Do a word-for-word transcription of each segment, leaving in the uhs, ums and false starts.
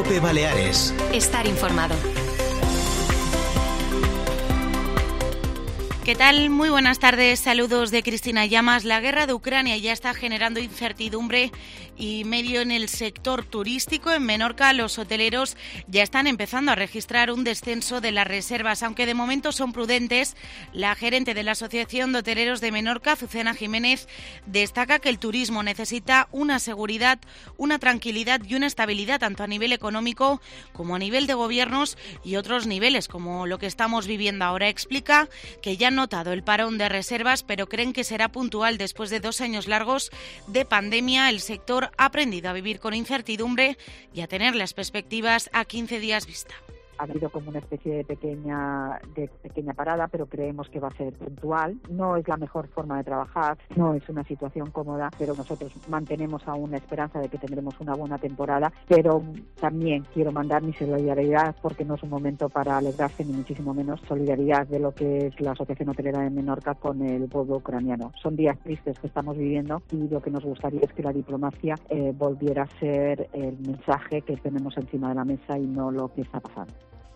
COPE Baleares. Estar informado. ¿Qué tal? Muy buenas tardes. Saludos de Cristina Llamas. La guerra de Ucrania ya está generando incertidumbre y medio en el sector turístico. En Menorca, los hoteleros ya están empezando a registrar un descenso de las reservas, aunque de momento son prudentes. La gerente de la Asociación de Hoteleros de Menorca, Azucena Jiménez, destaca que el turismo necesita una seguridad, una tranquilidad y una estabilidad, tanto a nivel económico como a nivel de gobiernos y otros niveles, como lo que estamos viviendo ahora. Explica que ya han notado el parón de reservas, pero creen que será puntual. Después de dos años largos de pandemia, el sector ha aprendido a vivir con incertidumbre y a tener las perspectivas a quince días vista. Ha habido como una especie de pequeña de pequeña parada, pero creemos que va a ser puntual. No es la mejor forma de trabajar, no es una situación cómoda, pero nosotros mantenemos aún la esperanza de que tendremos una buena temporada. Pero también quiero mandar mi solidaridad, porque no es un momento para alegrarse, ni muchísimo menos solidaridad de lo que es la Asociación Hotelera de Menorca con el pueblo ucraniano. Son días tristes que estamos viviendo y lo que nos gustaría es que la diplomacia eh, volviera a ser el mensaje que tenemos encima de la mesa y no lo que está pasando.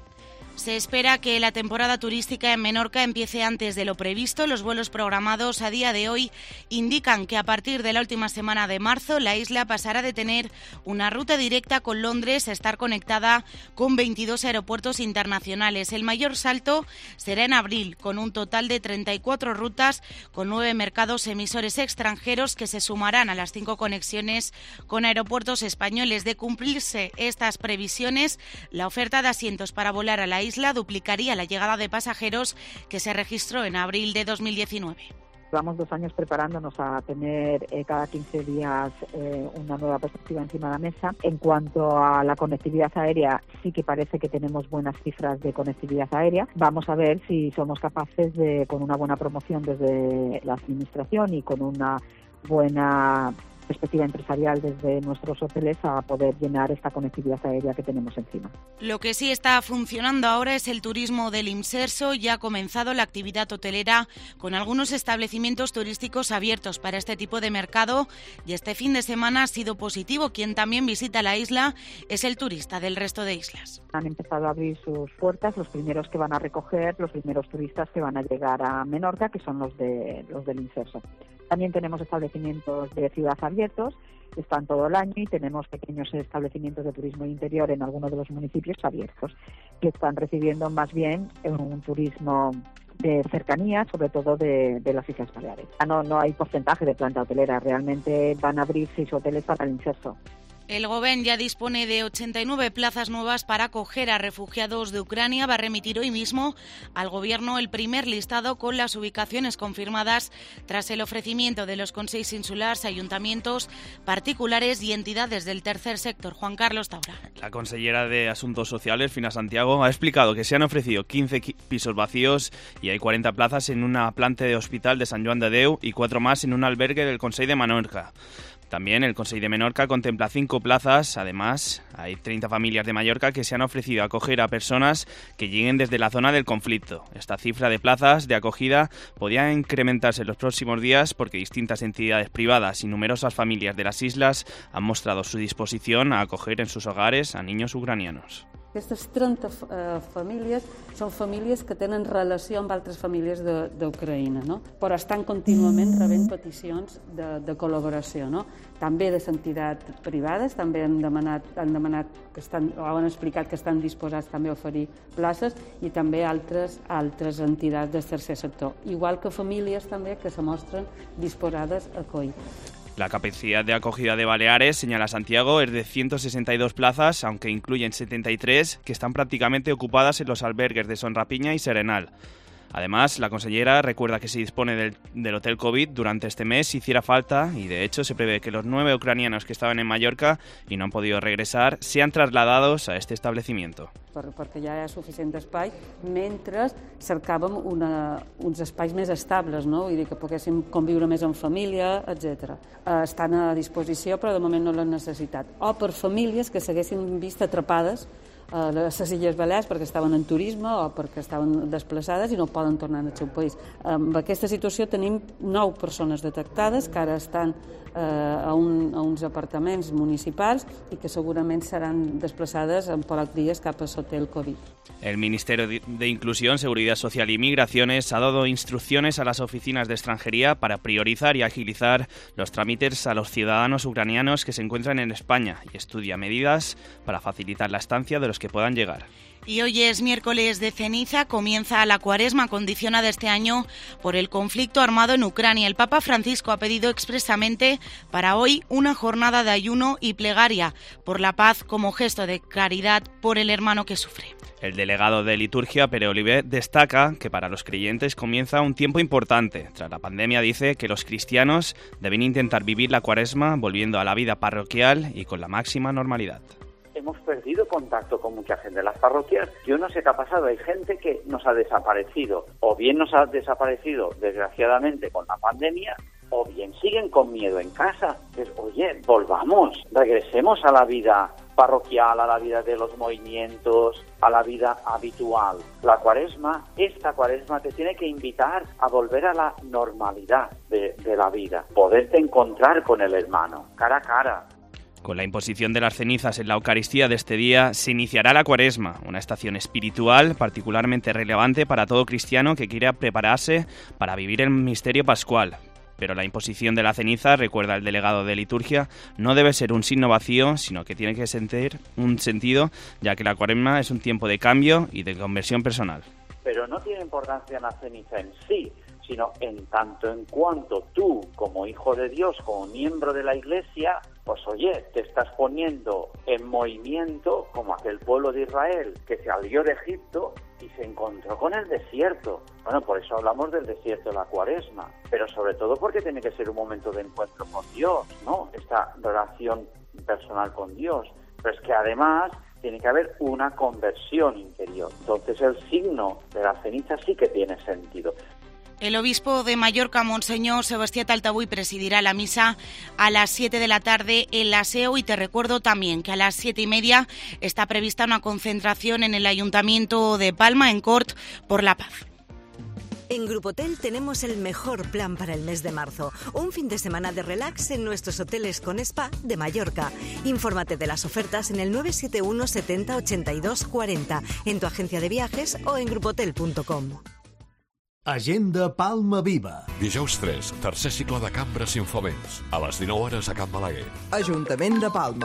Se espera que la temporada turística en Menorca empiece antes de lo previsto. Los vuelos programados a día de hoy indican que a partir de la última semana de marzo la isla pasará de tener una ruta directa con Londres a estar conectada con veintidós aeropuertos internacionales. El mayor salto será en abril, con un total de treinta y cuatro rutas con nueve mercados emisores extranjeros que se sumarán a las cinco conexiones con aeropuertos españoles. De cumplirse estas previsiones, la oferta de asientos para volar a la isla isla duplicaría la llegada de pasajeros que se registró en abril de dos mil diecinueve. Llevamos dos años preparándonos a tener eh, cada quince días eh, una nueva perspectiva encima de la mesa. En cuanto a la conectividad aérea, sí que parece que tenemos buenas cifras de conectividad aérea. Vamos a ver si somos capaces de, con una buena promoción desde la administración y con una buena perspectiva empresarial desde nuestros hoteles, a poder llenar esta conectividad aérea que tenemos encima. Lo que sí está funcionando ahora es el turismo del Imserso. Ya ha comenzado la actividad hotelera con algunos establecimientos turísticos abiertos para este tipo de mercado y este fin de semana ha sido positivo. Quien también visita la isla es el turista del resto de islas. Han empezado a abrir sus puertas los primeros que van a recoger, los primeros turistas que van a llegar a Menorca, que son los de los del Imserso. También tenemos establecimientos de ciudad abiertos, están todo el año, y tenemos pequeños establecimientos de turismo interior en algunos de los municipios abiertos, que están recibiendo más bien un turismo de cercanía, sobre todo de, de las Islas Baleares. No, no hay porcentaje de planta hotelera, realmente van a abrir seis hoteles para el Imserso. El Gobierno ya dispone de ochenta y nueve plazas nuevas para acoger a refugiados de Ucrania. Va a remitir hoy mismo al Gobierno el primer listado con las ubicaciones confirmadas tras el ofrecimiento de los consells insulars, ayuntamientos, particulares y entidades del tercer sector. Juan Carlos Taura. La consellera de Asuntos Sociales, Fina Santiago, ha explicado que se han ofrecido quince pisos vacíos y hay cuarenta plazas en una planta de hospital de Sant Joan de Déu y cuatro más en un albergue del Consell de Menorca. También el Consell de Menorca contempla cinco plazas. Además, hay treinta familias de Mallorca que se han ofrecido a acoger a personas que lleguen desde la zona del conflicto. Esta cifra de plazas de acogida podría incrementarse en los próximos días porque distintas entidades privadas y numerosas familias de las islas han mostrado su disposición a acoger en sus hogares a niños ucranianos. Aquestes trenta eh, famílies són famílies que tenen relació amb altres famílies d'Ucraïna, no? Però estan contínuament rebent peticions de, de col·laboració, no? També de entitats privades, també han demanat, han demanat que estan, o han explicat que estan disposats també a oferir places, i també altres, altres entitats del tercer sector, igual que famílies també que se mostren disposades a acollir. La capacidad de acogida de Baleares, señala Santiago, es de ciento sesenta y dos plazas, aunque incluyen setenta y tres que están prácticamente ocupadas en los albergues de Son Rapiña y Serenal. Además, la consellera recuerda que se dispone del, del Hotel COVID durante este mes si hiciera falta, y de hecho se prevé que los nueve ucranianos que estaban en Mallorca y no han podido regresar sean trasladados a este establecimiento. Per, perquè ja hi ha suficient espai, mentre cercàvem una, uns espais més estables, no? Vull dir que poguéssim conviure més en família, etcètera. Eh, estan a disposició, però de moment no l'han necessitat. O per famílies que s'haguessin vist atrapades a les Illes Balears perquè estaven en turisme o perquè estaven desplaçades i no poden tornar al seu país. Amb aquesta situació tenim nou persones detectades que ara estan eh, a, un, a uns apartaments municipals i que segurament seran desplaçades en pocs dies cap a l'hotel Covid. El Ministerio de Inclusión, Seguridad Social y Migraciones ha dado instrucciones a las oficinas de extranjería para priorizar y agilizar los trámites a los ciudadanos ucranianos que se encuentran en España y estudia medidas para facilitar la estancia de los que puedan llegar. Y hoy es miércoles de ceniza, comienza la cuaresma condicionada este año por el conflicto armado en Ucrania. El Papa Francisco ha pedido expresamente para hoy una jornada de ayuno y plegaria por la paz como gesto de caridad por el hermano que sufre. El delegado de liturgia, Pere Olivet, destaca que para los creyentes comienza un tiempo importante. Tras la pandemia dice que los cristianos deben intentar vivir la cuaresma volviendo a la vida parroquial y con la máxima normalidad. Hemos perdido contacto con mucha gente. Las parroquias, yo no sé qué ha pasado, hay gente que nos ha desaparecido, o bien nos ha desaparecido desgraciadamente con la pandemia, o bien siguen con miedo en casa. Pues, oye, volvamos, regresemos a la vida parroquial, a la vida de los movimientos, a la vida habitual. La cuaresma, esta cuaresma te tiene que invitar a volver a la normalidad de, de la vida, poderte encontrar con el hermano, cara a cara. Con la imposición de las cenizas en la Eucaristía de este día se iniciará la Cuaresma, una estación espiritual particularmente relevante para todo cristiano que quiera prepararse para vivir el misterio pascual. Pero la imposición de la ceniza, recuerda el delegado de liturgia, no debe ser un signo vacío, sino que tiene que sentir un sentido, ya que la Cuaresma es un tiempo de cambio y de conversión personal. Pero no tiene importancia la ceniza en sí, sino en tanto en cuanto tú, como hijo de Dios, como miembro de la Iglesia, pues oye, te estás poniendo en movimiento como aquel pueblo de Israel que salió de Egipto y se encontró con el desierto. Bueno, por eso hablamos del desierto de la Cuaresma, pero sobre todo porque tiene que ser un momento de encuentro con Dios, ¿no? Esta relación personal con Dios. Pero es que además tiene que haber una conversión interior. Entonces el signo de la ceniza sí que tiene sentido. El obispo de Mallorca, Monseñor Sebastián Taltabuy, presidirá la misa a las siete de la tarde en la S E O y te recuerdo también que a las siete y media está prevista una concentración en el Ayuntamiento de Palma, en Cort, por la Paz. En Grupotel tenemos el mejor plan para el mes de marzo. Un fin de semana de relax en nuestros hoteles con spa de Mallorca. Infórmate de las ofertas en el nueve siete uno setenta ochenta y dos cuarenta, en tu agencia de viajes o en grupotel punto com. Agenda Palma Viva. Dijous tres, tercer cicle de Cambres Infoments. A les dinou hores a Can Balaguer. Ajuntament de Palma.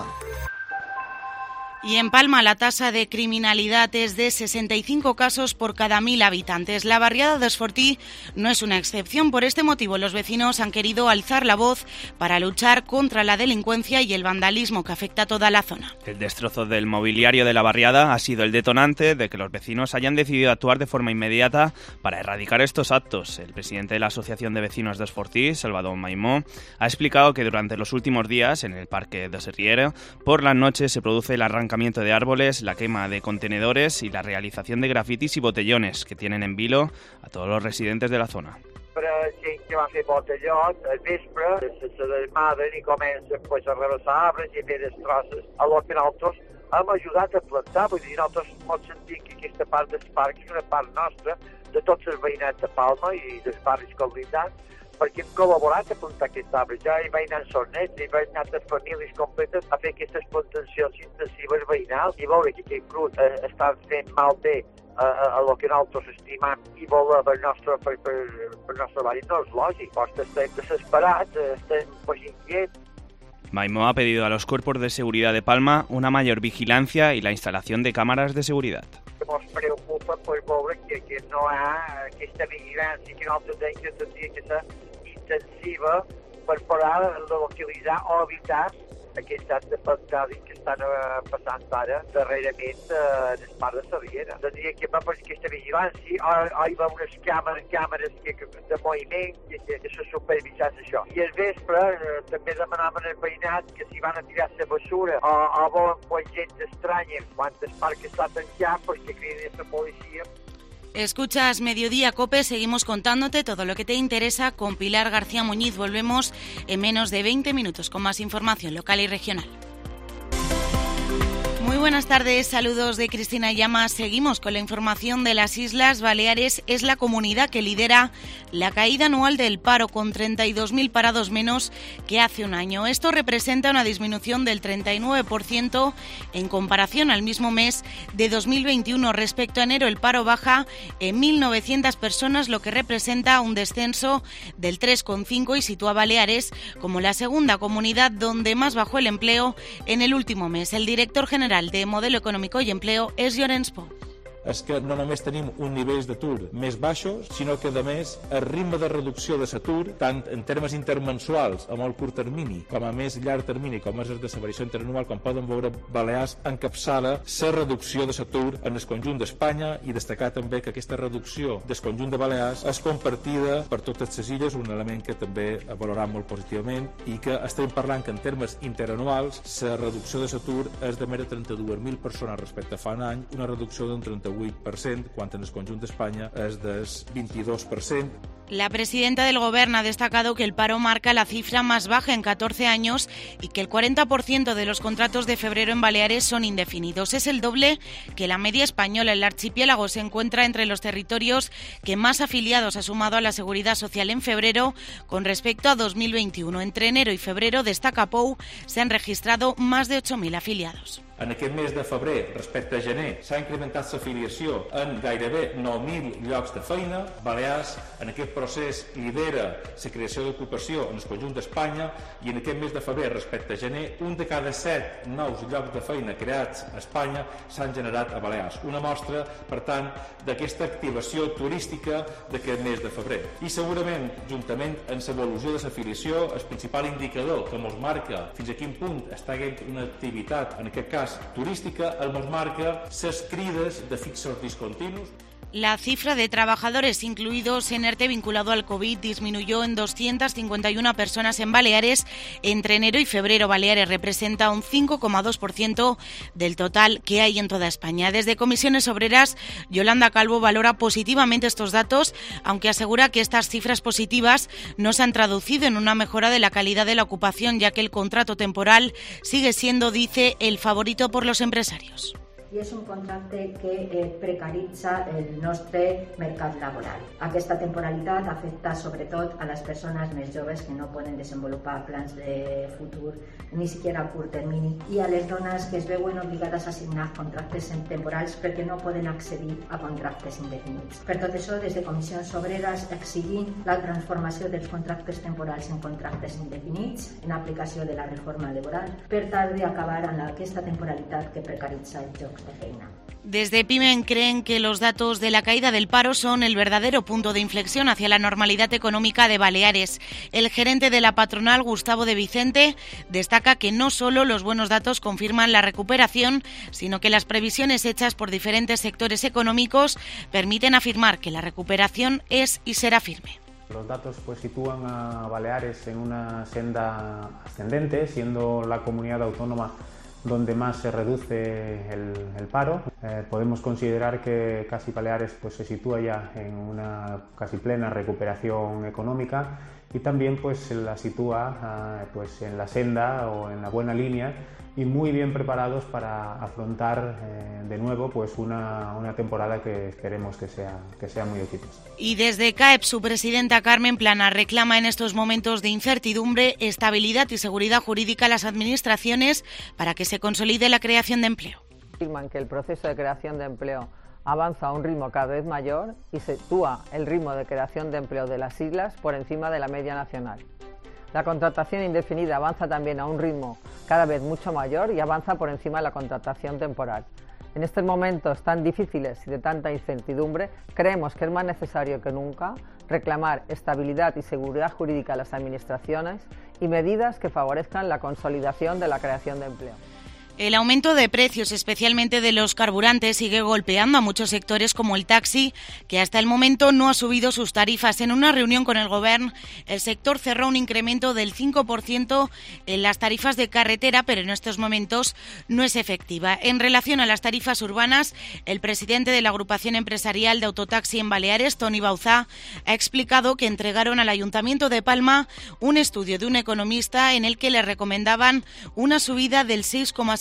Y en Palma la tasa de criminalidad es de sesenta y cinco casos por cada mil habitantes. La barriada de Esfortí no es una excepción. Por este motivo los vecinos han querido alzar la voz para luchar contra la delincuencia y el vandalismo que afecta a toda la zona. El destrozo del mobiliario de la barriada ha sido el detonante de que los vecinos hayan decidido actuar de forma inmediata para erradicar estos actos. El presidente de la Asociación de Vecinos de Esfortí, Salvador Maimó, ha explicado que durante los últimos días en el Parque de Serriera, por las noches se produce el arrancamiento de árboles, la quema de contenedores y la realitzación de grafitis y botellones que tienen en vilo a todos los residentes de la zona. Però gent que va fer botellot, al vespre, se, se desmadren i comencen pues, a rebassar arbres i a fer destrosses. A lo que nosaltres hem ajudat a plantar, vull dir, nosaltres ens sentim que aquesta part del parc és una part nostra, de tots els veïnats de Palma i dels barris col·lidants, perquè hem col·laborat a plantar aquests arbres. Ja hi vaig anar sornets, hi vaig anar a famílies completes a fer aquestes plantacions intensives veïnals i veure que aquest grup eh, està fent mal bé a, a, a lo que nosaltres estimam i volem per nostre, per, per, per nostre barri. No és lògic, doncs estem desesperats, estem pues, inquiets. Maimó ha pedido a los cuerpos de seguridad de Palma una mayor vigilancia y la instalación de cámaras de seguridad. Ens preocupa pues, veure que, que no hi ha aquesta vigilància que nosaltres deim que tindria que ser intensiva per poder localitzar o evitar aquests actes fantàstics que estan uh, passant ara darrerament uh, en el parc de Sarriera. Tindria que haver pues, aquesta vigilància, o, o hi va unes càmeres, càmeres que, que, de moviment que, que, que se supervisés això. I al vespre uh, també demanaven al veïnat que si van a tirar la basura o, o volen pues, gent estranya quan el parc està tancat, pues, que cridin la policia. Escuchas Mediodía Cope, seguimos contándote todo lo que te interesa con Pilar García Muñiz. Volvemos en menos de veinte minutos con más información local y regional. Muy buenas buenas tardes, saludos de Cristina Llamas. Seguimos con la información de las Islas Baleares. Es la comunidad que lidera la caída anual del paro, con treinta y dos mil parados menos que hace un año. Esto representa una disminución del treinta y nueve por ciento en comparación al mismo mes de dos mil veintiuno. Respecto a enero, el paro baja en mil novecientas personas, lo que representa un descenso del tres coma cinco y sitúa a Baleares como la segunda comunidad donde más bajó el empleo en el último mes. El director general de Modelo Econòmic i Empleo és Llorenç Pou. És que no només tenim un nivell d'atur més baixos, sinó que, a més, el ritme de reducció de l'atur, tant en termes intermensuals, a molt curt termini, com a més llarg termini, com és el de la variació interanual, com poden veure, Balears encapçala la reducció de l'atur en el conjunt d'Espanya, i destacar també que aquesta reducció del conjunt de Balears és compartida per totes les illes, un element que també valoram molt positivament, i que estem parlant que en termes interanuals la reducció de l'atur és de més de trenta-dues mil persones respecte a fa un any, una reducció d'un trenta-vuit per cent, quan en el conjunt d'Espanya és del veintidós per cent. La presidenta del Gobierno ha destacado que el paro marca la cifra más baja en catorce años y que el cuarenta por ciento de los contratos de febrero en Baleares son indefinidos. Es el doble que la media española. El archipiélago se encuentra entre los territorios que más afiliados ha sumado a la Seguridad Social en febrero con respecto a dos mil veintiuno. Entre enero y febrero, destaca Pou, se han registrado más de ocho mil afiliados. En aquest mes de febrer, respecte a gener, s'ha incrementat l'afiliació en gairebé nou mil llocs de feina. Balears en aquest procés lidera la creació d'ocupació en el conjunt d'Espanya, i en aquest mes de febrer, respecte a gener, un de cada set nous llocs de feina creats a Espanya s'han generat a Balears. Una mostra, per tant, d'aquesta activació turística d'aquest mes de febrer. I segurament, juntament amb l'evolució de l'afiliació, el principal indicador que ens marca fins a quin punt està havent una activitat, en aquest cas turística, el nos marca les crides de fixos discontinus. La cifra de trabajadores incluidos en ERTE vinculado al COVID disminuyó en doscientas cincuenta y una personas en Baleares entre enero y febrero. Baleares representa un cinco coma dos por ciento del total que hay en toda España. Desde Comisiones Obreras, Yolanda Calvo valora positivamente estos datos, aunque asegura que estas cifras positivas no se han traducido en una mejora de la calidad de la ocupación, ya que el contrato temporal sigue siendo, dice, el favorito por los empresarios. I és un contracte que eh, precaritza el nostre mercat laboral. Aquesta temporalitat afecta sobretot a les persones més joves que no poden desenvolupar plans de futur ni siquiera a curt termini, i a les dones que es veuen obligades a signar contractes temporals perquè no poden accedir a contractes indefinits. Per tot això, des de Comissions Obreres exigim la transformació dels contractes temporals en contractes indefinits en aplicació de la reforma laboral per tal d'acabar amb aquesta temporalitat que precaritza el joc. Desde PYME creen que los datos de la caída del paro son el verdadero punto de inflexión hacia la normalidad económica de Baleares. El gerente de la patronal, Gustavo de Vicente, destaca que no solo los buenos datos confirman la recuperación, sino que las previsiones hechas por diferentes sectores económicos permiten afirmar que la recuperación es y será firme. Los datos pues sitúan a Baleares en una senda ascendente, siendo la comunidad autónoma donde más se reduce el, el paro. Eh, podemos considerar que casi Baleares pues, se sitúa ya en una casi plena recuperación económica, y también pues, la sitúa eh, pues, en la senda o en la buena línea, y muy bien preparados para afrontar eh, de nuevo pues una, una temporada que esperemos que sea, que sea muy exitosa. Y desde CAEP, su presidenta Carmen Plana reclama en estos momentos de incertidumbre estabilidad y seguridad jurídica a las administraciones para que se consolide la creación de empleo. Afirman que el proceso de creación de empleo avanza a un ritmo cada vez mayor y sitúa el ritmo de creación de empleo de las islas por encima de la media nacional. La contratación indefinida avanza también a un ritmo cada vez mucho mayor y avanza por encima de la contratación temporal. En estos momentos tan difíciles y de tanta incertidumbre, creemos que es más necesario que nunca reclamar estabilidad y seguridad jurídica a las administraciones y medidas que favorezcan la consolidación de la creación de empleo. El aumento de precios, especialmente de los carburantes, sigue golpeando a muchos sectores como el taxi, que hasta el momento no ha subido sus tarifas. En una reunión con el Gobierno, el sector cerró un incremento del cinco por ciento en las tarifas de carretera, pero en estos momentos no es efectiva. En relación a las tarifas urbanas, el presidente de la agrupación empresarial de autotaxi en Baleares, Toni Bauzá, ha explicado que entregaron al Ayuntamiento de Palma un estudio de un economista en el que le recomendaban una subida del seis coma seis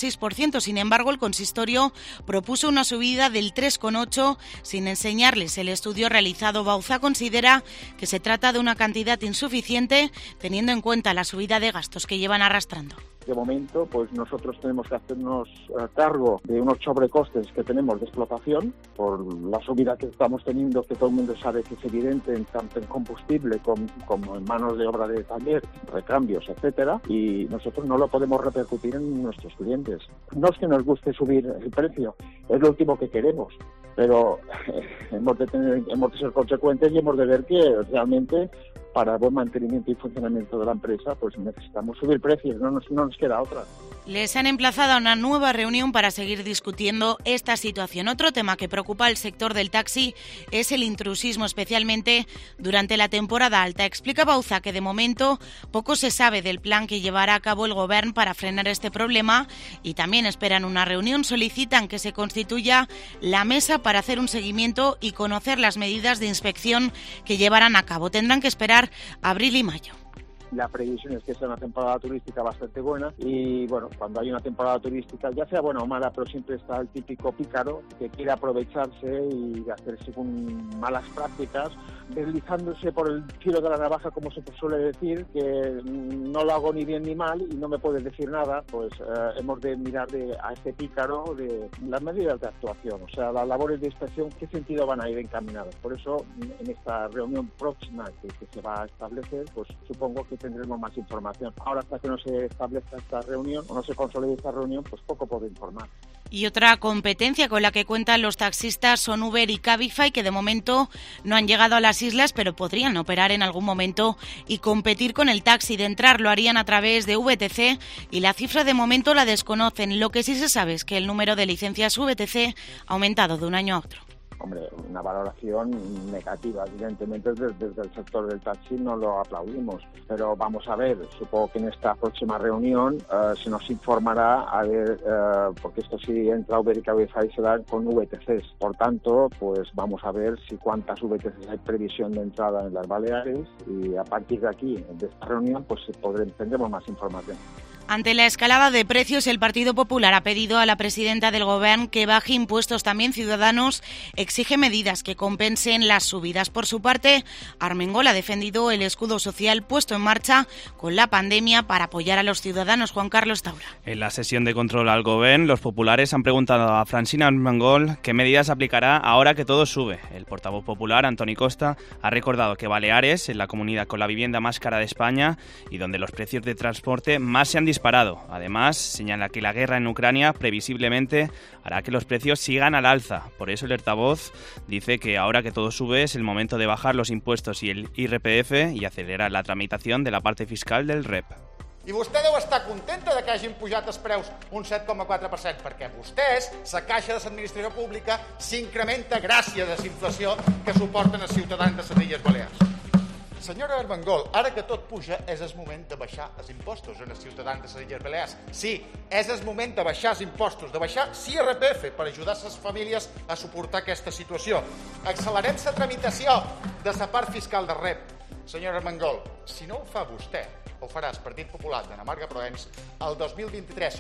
seis por ciento. Sin embargo, el consistorio propuso una subida del tres coma ocho por ciento sin enseñarles el estudio realizado. Bauza considera que se trata de una cantidad insuficiente teniendo en cuenta la subida de gastos que llevan arrastrando. De momento, pues nosotros tenemos que hacernos cargo de unos sobrecostes que tenemos de explotación por la subida que estamos teniendo, que todo el mundo sabe que es evidente, en tanto en combustible como, como en manos de obra de taller, recambios, etcétera, y nosotros no lo podemos repercutir en nuestros clientes. No es que nos guste subir el precio, es lo último que queremos, pero hemos de tener, hemos de ser consecuentes y hemos de ver que realmente para buen mantenimiento y funcionamiento de la empresa, pues necesitamos subir precios, no nos, no nos queda otra. Les han emplazado a una nueva reunión para seguir discutiendo esta situación. Otro tema que preocupa al sector del taxi es el intrusismo, especialmente durante la temporada alta. Explica Bauza que de momento poco se sabe del plan que llevará a cabo el Gobierno para frenar este problema y también esperan una reunión. Solicitan que se constituya la mesa para hacer un seguimiento y conocer las medidas de inspección que llevarán a cabo. Tendrán que esperar abril y mayo. La previsión es que sea una temporada turística bastante buena y, bueno, cuando hay una temporada turística, ya sea buena o mala, pero siempre está el típico pícaro que quiere aprovecharse y hacer según malas prácticas, deslizándose por el filo de la navaja, como se suele decir, que no lo hago ni bien ni mal y no me puedes decir nada. Pues eh, hemos de mirar de, a este pícaro de las medidas de actuación, o sea, las labores de inspección, qué sentido van a ir encaminadas. Por eso, en esta reunión próxima que, que se va a establecer, pues supongo que tendremos más información. Ahora, hasta que no se establezca esta reunión o no se consolide esta reunión, pues poco puedo informar. Y otra competencia con la que cuentan los taxistas son Uber y Cabify, que de momento no han llegado a las islas, pero podrían operar en algún momento y competir con el taxi. De entrar lo harían a través de V T C y la cifra de momento la desconocen. Lo que sí se sabe es que el número de licencias V T C ha aumentado de un año a otro. Hombre, una valoración negativa, evidentemente desde, desde el sector del taxi no lo aplaudimos, pero vamos a ver, supongo que en esta próxima reunión uh, se nos informará, a ver, uh, porque esto sí entra Uber y Cabify será con V T Cs, por tanto, pues vamos a ver si cuántas V T Cs hay previsión de entrada en las Baleares y a partir de aquí, de esta reunión, pues podremos, tendremos más información. Ante la escalada de precios, el Partido Popular ha pedido a la presidenta del Gobierno que baje impuestos. También Ciudadanos exige medidas que compensen las subidas. Por su parte, Armengol ha defendido el escudo social puesto en marcha con la pandemia para apoyar a los ciudadanos. Juan Carlos Taura. En la sesión de control al Gobierno, los populares han preguntado a Francina Armengol qué medidas aplicará ahora que todo sube. El portavoz popular, Antoni Costa, ha recordado que Baleares es la comunidad con la vivienda más cara de España y donde los precios de transporte más se han disparado. Además, señala que la guerra en Ucrania previsiblemente hará que los precios sigan al alza. Por eso el altavoz dice que ahora que todo sube es el momento de bajar los impuestos y el I R P F y acelerar la tramitación de la parte fiscal del R E P. I vostè deu estar contenta de que hagin pujat els preus un set coma quatre per cent, perquè vostès, la caixa de l'administració pública, s'incrementa gràcies a la inflació que suporten els ciutadans de les Illes Balears. Senyora Armengol, ara que tot puja, és el moment de baixar els impostos als ciutadans de les Illes Balears. Sí, és el moment de baixar els impostos, de baixar l'I R P F per ajudar les famílies a suportar aquesta situació. Accelerem la tramitació de la part fiscal del R E P. Senyora Armengol, si no ho fa vostè, ho farà el Partit Popular de Namarga Proens el dos mil vint-i-tres.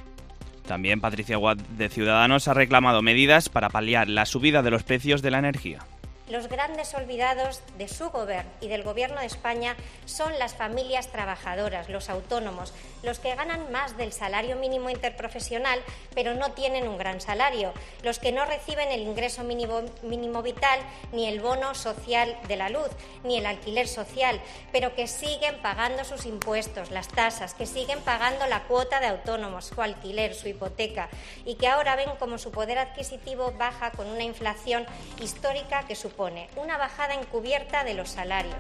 También Patricia Guad de Ciudadanos ha reclamado medidas para paliar la subida de los precios de la energía. Los grandes olvidados de su gobierno y del gobierno de España son las familias trabajadoras, los autónomos, los que ganan más del salario mínimo interprofesional pero no tienen un gran salario, los que no reciben el ingreso mínimo, mínimo vital, ni el bono social de la luz, ni el alquiler social, pero que siguen pagando sus impuestos, las tasas, que siguen pagando la cuota de autónomos, su alquiler, su hipoteca, y que ahora ven como su poder adquisitivo baja con una inflación histórica que supone una bajada encubierta de los salarios.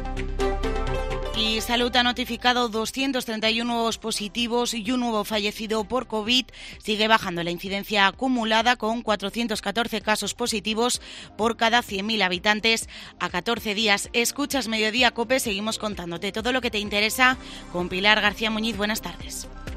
Y Salud ha notificado doscientos treinta y uno nuevos positivos y un nuevo fallecido por COVID. Sigue bajando la incidencia acumulada con cuatrocientos catorce casos positivos por cada cien mil habitantes a catorce días. Escuchas Mediodía COPE, seguimos contándote todo lo que te interesa con Pilar García Muñiz. Buenas tardes.